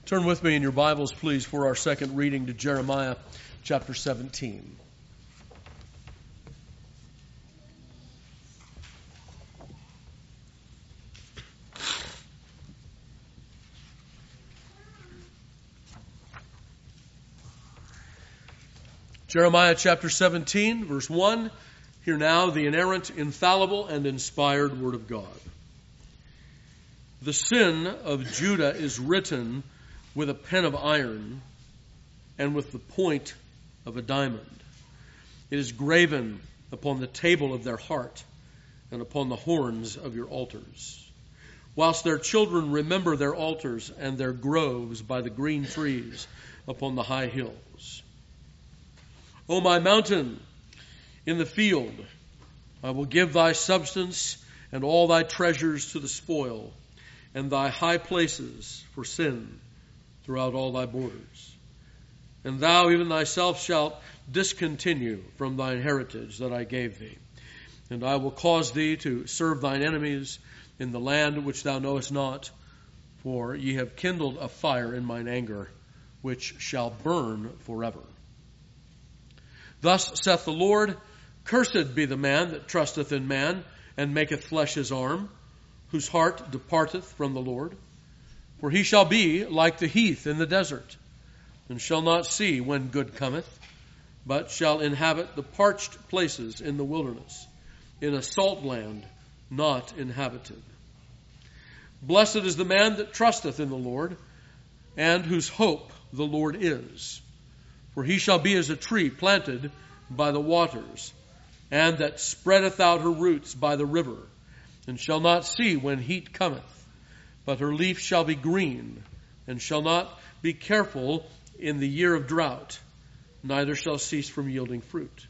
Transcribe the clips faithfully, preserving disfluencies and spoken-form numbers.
Turn with me in your Bibles, please, for our second reading to Jeremiah chapter seventeen. Jeremiah chapter seventeen, verse one. Hear now the inerrant, infallible, and inspired Word of God. The sin of Judah is written with a pen of iron and with the point of a diamond. It is graven upon the table of their heart and upon the horns of your altars. Whilst their children remember their altars and their groves by the green trees upon the high hills. O my mountain, in the field, I will give thy substance and all thy treasures to the spoil, and thy high places for sin throughout all thy borders. And thou even thyself shalt discontinue from thine heritage that I gave thee. And I will cause thee to serve thine enemies in the land which thou knowest not, for ye have kindled a fire in mine anger, which shall burn forever. Thus saith the Lord, Cursed be the man that trusteth in man, and maketh flesh his arm, whose heart departeth from the Lord. For he shall be like the heath in the desert, and shall not see when good cometh, but shall inhabit the parched places in the wilderness, in a salt land not inhabited. Blessed is the man that trusteth in the Lord, and whose hope the Lord is. For he shall be as a tree planted by the waters, and that spreadeth out her roots by the river, and shall not see when heat cometh, but her leaf shall be green, and shall not be careful in the year of drought, neither shall cease from yielding fruit.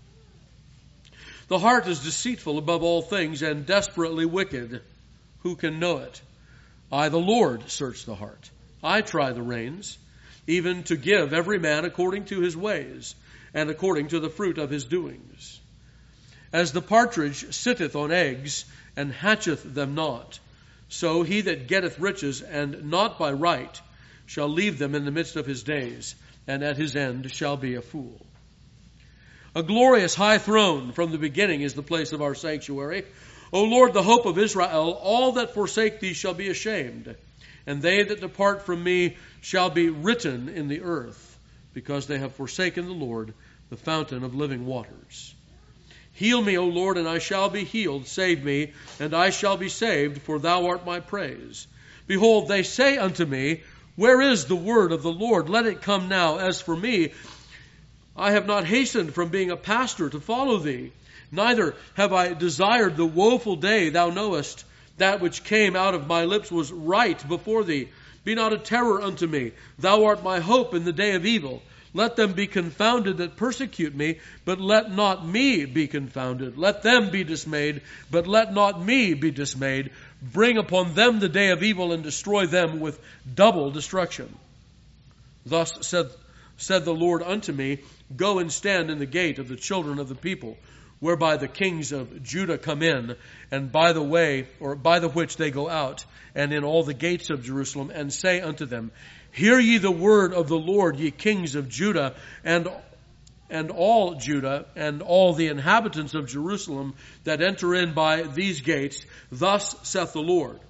The heart is deceitful above all things, and desperately wicked. Who can know it? I, the Lord, search the heart. I try the reins, even to give every man according to his ways, and according to the fruit of his doings. As the partridge sitteth on eggs, and hatcheth them not, so he that getteth riches, and not by right, shall leave them in the midst of his days, and at his end shall be a fool. A glorious high throne from the beginning is the place of our sanctuary. O Lord, the hope of Israel, all that forsake thee shall be ashamed, and they that depart from me shall be written in the earth, because they have forsaken the Lord, the fountain of living waters. Heal me, O Lord, and I shall be healed. Save me, and I shall be saved, for thou art my praise. Behold, they say unto me, Where is the word of the Lord? Let it come now. As for me, I have not hastened from being a pastor to follow thee. Neither have I desired the woeful day thou knowest. That which came out of my lips was right before thee. Be not a terror unto me. Thou art my hope in the day of evil. Let them be confounded that persecute me, but let not me be confounded. Let them be dismayed, but let not me be dismayed. Bring upon them the day of evil, and destroy them with double destruction. Thus said, said the Lord unto me, Go and stand in the gate of the children of the people, whereby the kings of Judah come in, and by the way, or by the which they go out, and in all the gates of Jerusalem, and say unto them, Hear ye the word of the Lord, ye kings of Judah, and and all Judah, and all the inhabitants of Jerusalem that enter in by these gates. Thus saith the Lord,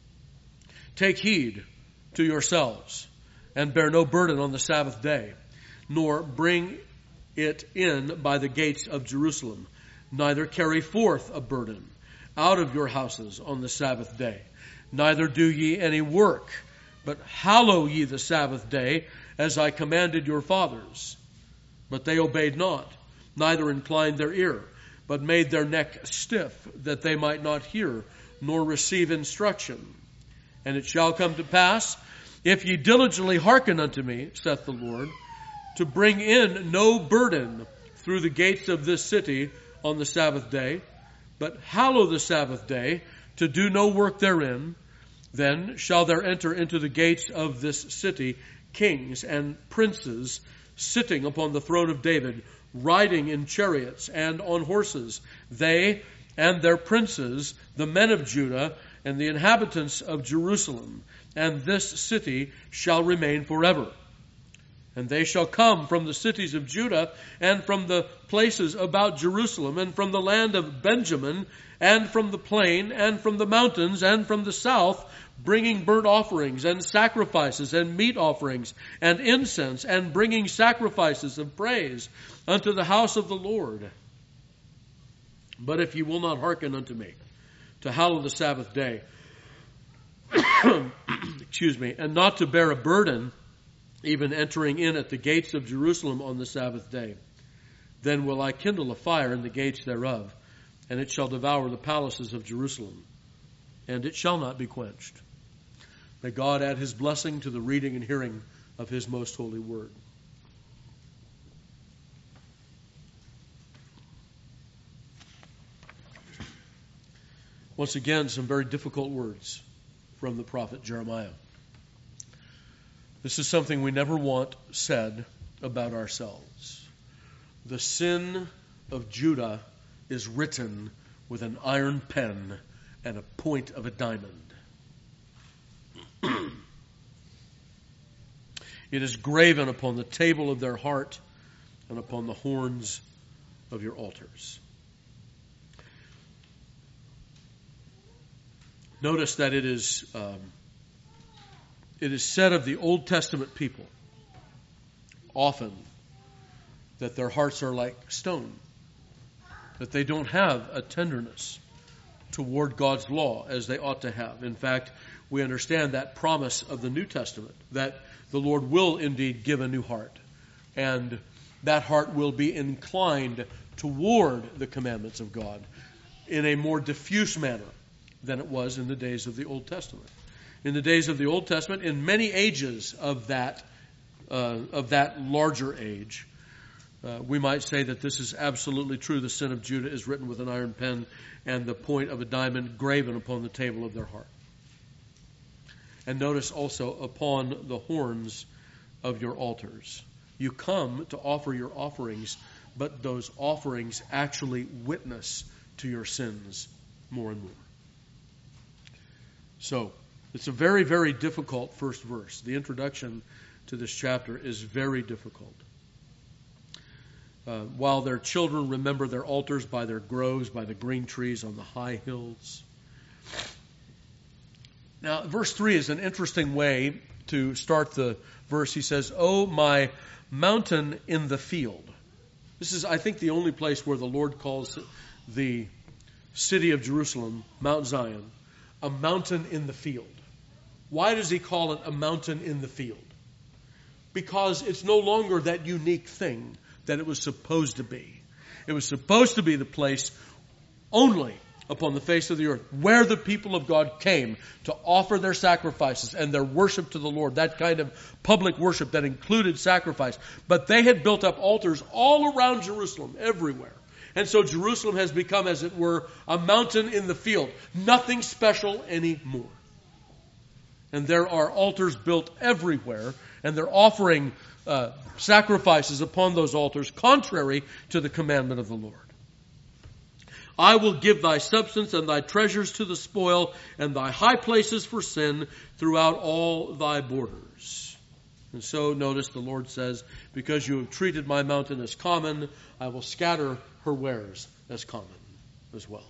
Take heed to yourselves, and bear no burden on the Sabbath day, nor bring it in by the gates of Jerusalem, neither carry forth a burden out of your houses on the Sabbath day, neither do ye any work, but hallow ye the Sabbath day, as I commanded your fathers. But they obeyed not, neither inclined their ear, but made their neck stiff, that they might not hear, nor receive instruction. And it shall come to pass, if ye diligently hearken unto me, saith the Lord, to bring in no burden through the gates of this city on the Sabbath day, but hallow the Sabbath day, to do no work therein, then shall there enter into the gates of this city kings and princes sitting upon the throne of David, riding in chariots and on horses, they and their princes, the men of Judah, and the inhabitants of Jerusalem, and this city shall remain forever. And they shall come from the cities of Judah, and from the places about Jerusalem, and from the land of Benjamin, and from the plain, and from the mountains, and from the south, bringing burnt offerings, and sacrifices, and meat offerings, and incense, and bringing sacrifices of praise unto the house of the Lord. But if ye will not hearken unto me, to hallow the Sabbath day, excuse me, and not to bear a burden, even entering in at the gates of Jerusalem on the Sabbath day, then will I kindle a fire in the gates thereof, and it shall devour the palaces of Jerusalem, and it shall not be quenched. May God add his blessing to the reading and hearing of his most holy word. Once again, some very difficult words from the prophet Jeremiah. This is something we never want said about ourselves. The sin of Judah is written with an iron pen and a point of a diamond. It is graven upon the table of their heart and upon the horns of your altars. Notice that it is um, it is said of the Old Testament people often that their hearts are like stone, that they don't have a tenderness toward God's law as they ought to have. In fact, we understand that promise of the New Testament, that the Lord will indeed give a new heart, and that heart will be inclined toward the commandments of God in a more diffuse manner than it was in the days of the Old Testament. In the days of the Old Testament, in many ages of that uh, of that larger age, uh, we might say that this is absolutely true. The sin of Judah is written with an iron pen and the point of a diamond graven upon the table of their heart. And notice also upon the horns of your altars. You come to offer your offerings, but those offerings actually witness to your sins more and more. So, it's a very, very difficult first verse. The introduction to this chapter is very difficult. Uh, while their children remember their altars by their groves, by the green trees on the high hills. Now, verse three is an interesting way to start the verse. He says, "O my mountain in the field." This is, I think, the only place where the Lord calls the city of Jerusalem, Mount Zion, a mountain in the field. Why does he call it a mountain in the field? Because it's no longer that unique thing that it was supposed to be. It was supposed to be the place only upon the face of the earth where the people of God came to offer their sacrifices and their worship to the Lord, that kind of public worship that included sacrifice. But they had built up altars all around Jerusalem, everywhere. And so Jerusalem has become, as it were, a mountain in the field. Nothing special anymore. And there are altars built everywhere, and they're offering uh, sacrifices upon those altars, contrary to the commandment of the Lord. I will give thy substance and thy treasures to the spoil, and thy high places for sin throughout all thy borders. And so notice the Lord says, because you have treated my mountain as common, I will scatter her wares as common as well.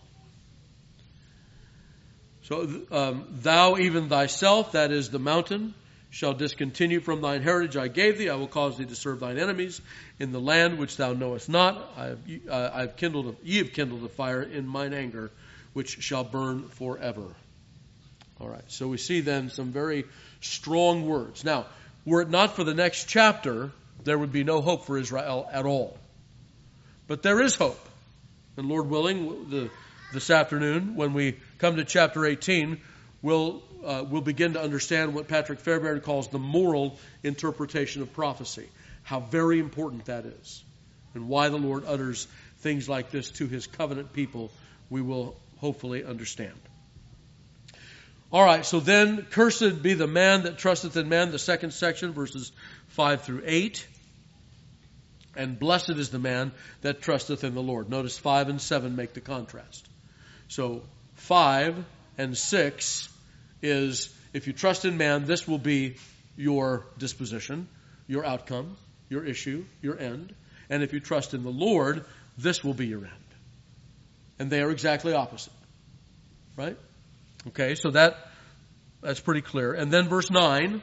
So um, thou even thyself, that is the mountain, shall discontinue from thine heritage I gave thee. I will cause thee to serve thine enemies in the land which thou knowest not. I have, uh, I have kindled, a, ye have kindled a fire in mine anger, which shall burn forever. All right. So we see then some very strong words. Now, were it not for the next chapter, there would be no hope for Israel at all. But there is hope. And Lord willing, the, this afternoon, when we come to chapter eighteen, we'll, uh, we'll begin to understand what Patrick Fairbairn calls the moral interpretation of prophecy. How very important that is. And why the Lord utters things like this to his covenant people, we will hopefully understand. All right, so then, cursed be the man that trusteth in man, the second section, verses five through eight. And blessed is the man that trusteth in the Lord. Notice five and seven make the contrast. So five and six is If you trust in man, this will be your disposition, your outcome, your issue, your end. And if you trust in the Lord, this will be your end. And they are exactly opposite. Right? Okay, so that that's pretty clear. And then verse nine,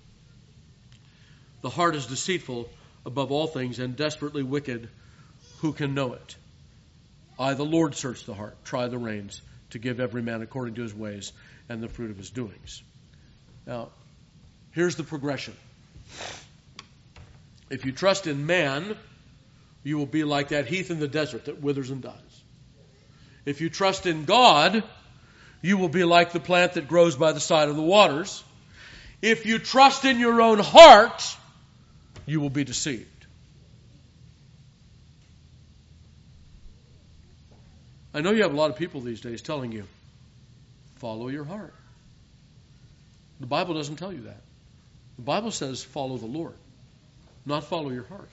the heart is deceitful above all things and desperately wicked. Who can know it? I, the Lord, search the heart, try the reins, to give every man according to his ways and the fruit of his doings. Now, here's the progression. If you trust in man, you will be like that heath in the desert that withers and dies. If you trust in God, you will be like the plant that grows by the side of the waters. If you trust in your own heart, you will be deceived. I know you have a lot of people these days telling you, follow your heart. The Bible doesn't tell you that. The Bible says follow the Lord, not follow your heart.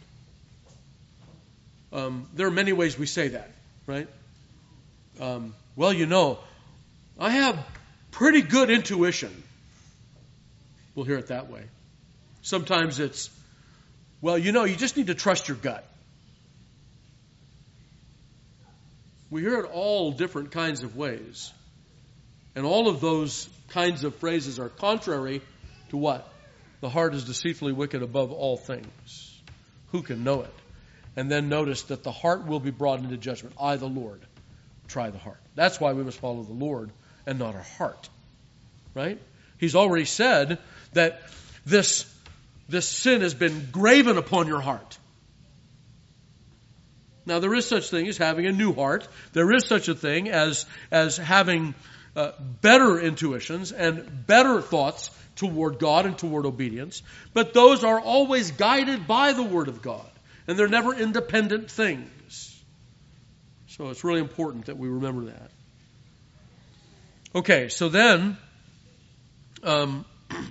Um, there are many ways we say that, right? Um, well, you know, I have pretty good intuition. We'll hear it that way. Sometimes it's, well, you know, you just need to trust your gut. We hear it all different kinds of ways. And all of those kinds of phrases are contrary to what? The heart is deceitfully wicked above all things. Who can know it? And then notice that the heart will be brought into judgment. I, the Lord, try the heart. That's why we must follow the Lord and not our heart. Right? He's already said that this, this sin has been graven upon your heart. Now, there is such thing as having a new heart. There is such a thing as, as having uh, better intuitions and better thoughts toward God and toward obedience. But those are always guided by the Word of God. And they're never independent things. So it's really important that we remember that. Okay, so then, um,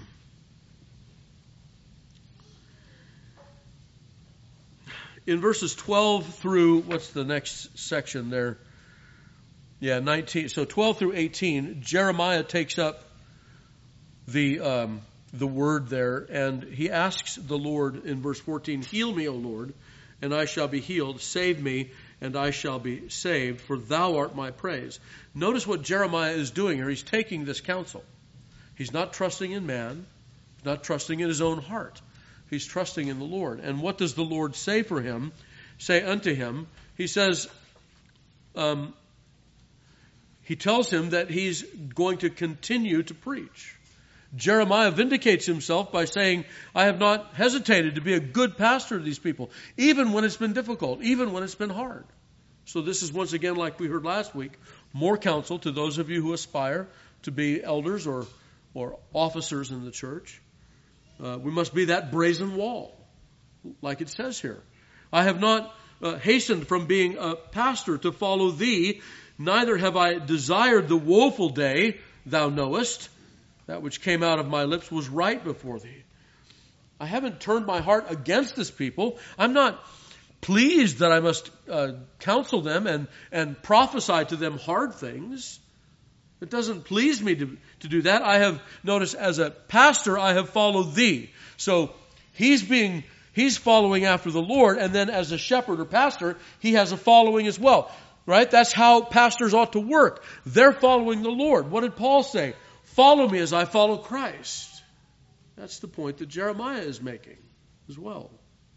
in verses twelve through, what's the next section there? Yeah, nineteen. So twelve through eighteen, Jeremiah takes up the um, the word there, and he asks the Lord in verse fourteen, heal me, O Lord, and I shall be healed. Save me, and I shall be saved, for thou art my praise. Notice what Jeremiah is doing here. He's taking this counsel. He's not trusting in man, not trusting in his own heart. He's trusting in the Lord. And what does the Lord say for him? Say unto him, he says, um, he tells him that he's going to continue to preach. Jeremiah vindicates himself by saying, I have not hesitated to be a good pastor to these people, even when it's been difficult, even when it's been hard. So this is once again, like we heard last week, more counsel to those of you who aspire to be elders or, or officers in the church. Uh, we must be that brazen wall, like it says here. I have not uh, hastened from being a pastor to follow thee, neither have I desired the woeful day, thou knowest. That which came out of my lips was right before thee. I haven't turned my heart against this people. I'm not pleased that I must uh, counsel them and, and prophesy to them hard things. It doesn't please me to, to do that. I have noticed as a pastor, I have followed thee. So he's being, he's following after the Lord. And then as a shepherd or pastor, he has a following as well. Right? That's how pastors ought to work. They're following the Lord. What did Paul say? Follow me as I follow Christ. That's the point that Jeremiah is making as well.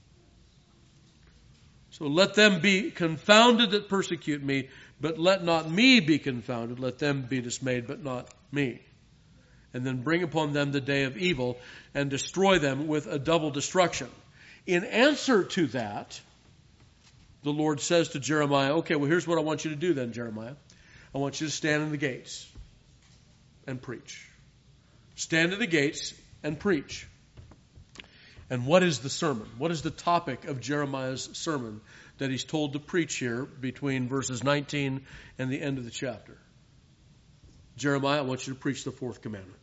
So let them be confounded that persecute me, but let not me be confounded. Let them be dismayed, but not me. And then bring upon them the day of evil and destroy them with a double destruction. In answer to that, the Lord says to Jeremiah, okay, well, here's what I want you to do then, Jeremiah. I want you to stand in the gates and preach. Stand at the gates and preach. And what is the sermon? What is the topic of Jeremiah's sermon that he's told to preach here between verses nineteen and the end of the chapter? Jeremiah, I want you to preach the fourth commandment.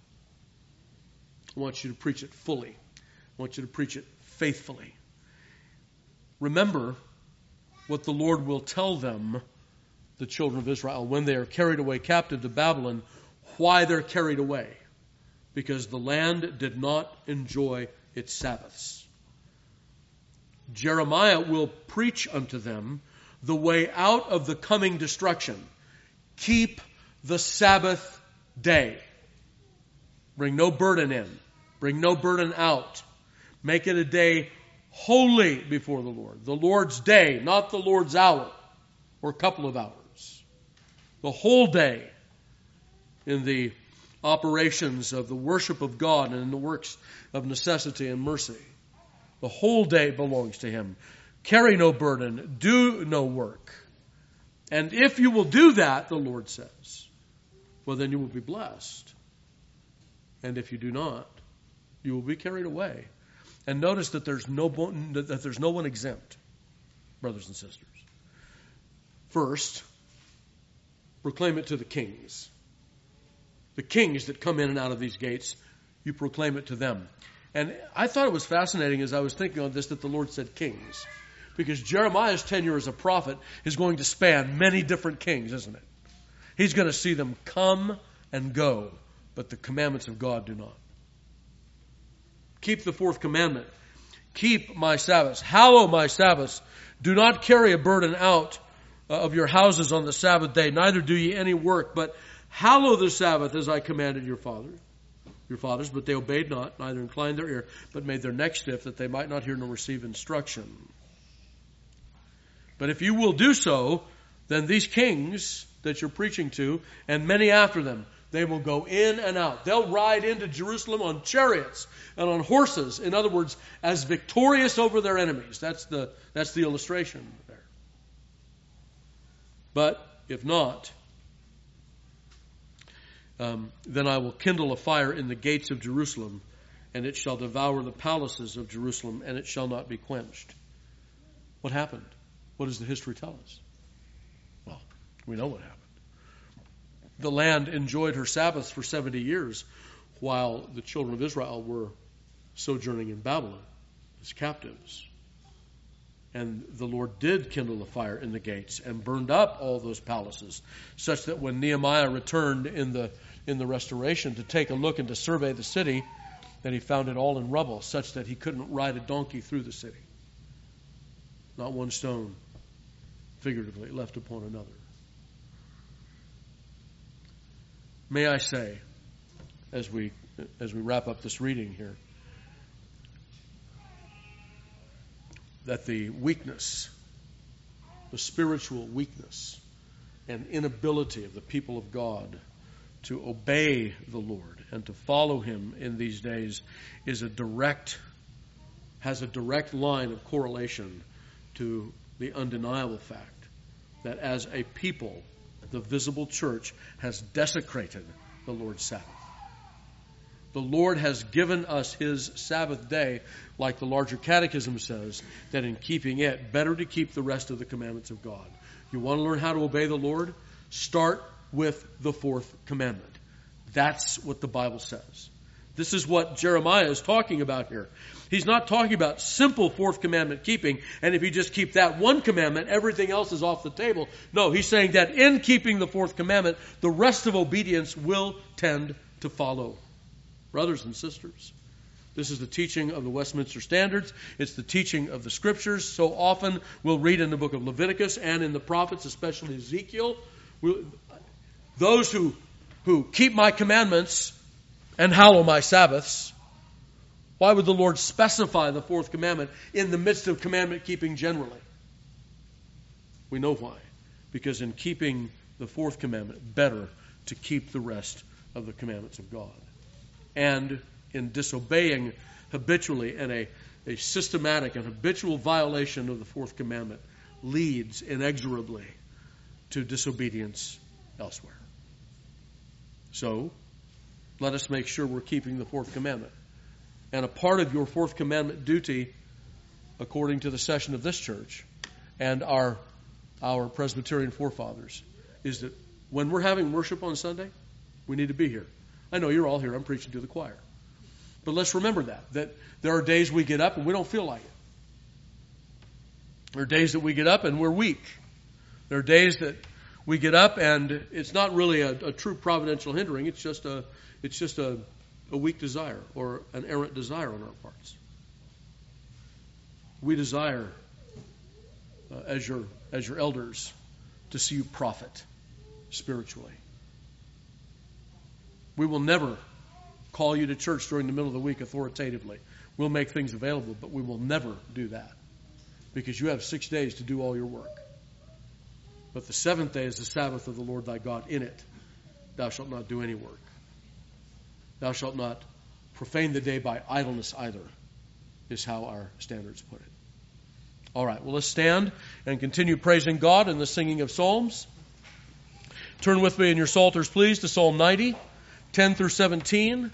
I want you to preach it fully. I want you to preach it faithfully. Remember what the Lord will tell them, the children of Israel, when they are carried away captive to Babylon, why they're carried away. because the land did not enjoy its Sabbaths. Jeremiah will preach unto them the way out of the coming destruction. Keep the Sabbath day. Bring no burden in. Bring no burden out. Make it a day holy before the Lord. The Lord's day, not the Lord's hour or couple of hours. The whole day in the operations of the worship of God and in the works of necessity and mercy. The whole day belongs to Him. Carry no burden. Do no work. And if you will do that, the Lord says, well, then you will be blessed. And if you do not, you will be carried away. And notice that there's no that there's no one exempt, brothers and sisters. First, proclaim it to the kings. The kings that come in and out of these gates, you proclaim it to them. And I thought it was fascinating as I was thinking on this that the Lord said kings. Because Jeremiah's tenure as a prophet is going to span many different kings, isn't it? He's going to see them come and go, but the commandments of God do not. Keep the fourth commandment. Keep my Sabbaths. Hallow my Sabbaths. Do not carry a burden out of your houses on the Sabbath day, neither do ye any work, but hallow the Sabbath as I commanded your father, your fathers, but they obeyed not, neither inclined their ear, but made their neck stiff, that they might not hear nor receive instruction. But if you will do so, then these kings that you're preaching to, and many after them, they will go in and out. They'll ride into Jerusalem on chariots and on horses. In other words, as victorious over their enemies. That's the, that's the illustration there. But if not, um, then I will kindle a fire in the gates of Jerusalem, and it shall devour the palaces of Jerusalem, and it shall not be quenched. What happened? What does the history tell us? Well, we know what happened. The land enjoyed her Sabbaths for seventy years while the children of Israel were sojourning in Babylon as captives. And the Lord did kindle a fire in the gates and burned up all those palaces, such that when Nehemiah returned in the in the restoration to take a look and to survey the city, that he found it all in rubble, such that he couldn't ride a donkey through the city. Not one stone, figuratively, left upon another. May I say, as we as we wrap up this reading here, that the weakness, the spiritual weakness and inability of the people of God to obey the Lord and to follow Him in these days is a direct, has a direct line of correlation to the undeniable fact that as a people, the visible church has desecrated the Lord's Sabbath. The Lord has given us His Sabbath day, like the larger catechism says, that in keeping it, better to keep the rest of the commandments of God. You want to learn how to obey the Lord? Start with the fourth commandment. That's what the Bible says. This is what Jeremiah is talking about here. He's not talking about simple fourth commandment keeping, and if you just keep that one commandment, everything else is off the table. No, he's saying that in keeping the fourth commandment, the rest of obedience will tend to follow. Brothers and sisters, this is the teaching of the Westminster Standards. It's the teaching of the Scriptures. So often we'll read in the book of Leviticus and in the prophets, especially Ezekiel, we'll, those who, who keep my commandments and hallow my Sabbaths. Why would the Lord specify the fourth commandment in the midst of commandment keeping generally? We know why. Because in keeping the fourth commandment, better to keep the rest of the commandments of God. And in disobeying habitually and a, a systematic and habitual violation of the fourth commandment leads inexorably to disobedience elsewhere. So, let us make sure we're keeping the fourth commandment. And a part of your fourth commandment duty, according to the session of this church and our, our Presbyterian forefathers, is that when we're having worship on Sunday, we need to be here. I know you're all here. I'm preaching to the choir. But let's remember that, that there are days we get up and we don't feel like it. There are days that we get up and we're weak. There are days that we get up and it's not really a, a true providential hindering. It's just a, it's just a, a weak desire or an errant desire on our parts. We desire, uh, as your as your elders, to see you profit spiritually. We will never call you to church during the middle of the week authoritatively. We'll make things available, but we will never do that because you have six days to do all your work. But the seventh day is the Sabbath of the Lord thy God. In it thou shalt not do any work. Thou shalt not profane the day by idleness either, is how our standards put it. All right, well, let's stand and continue praising God in the singing of psalms. Turn with me in your psalters, please, to Psalm ninety, ten through seventeen.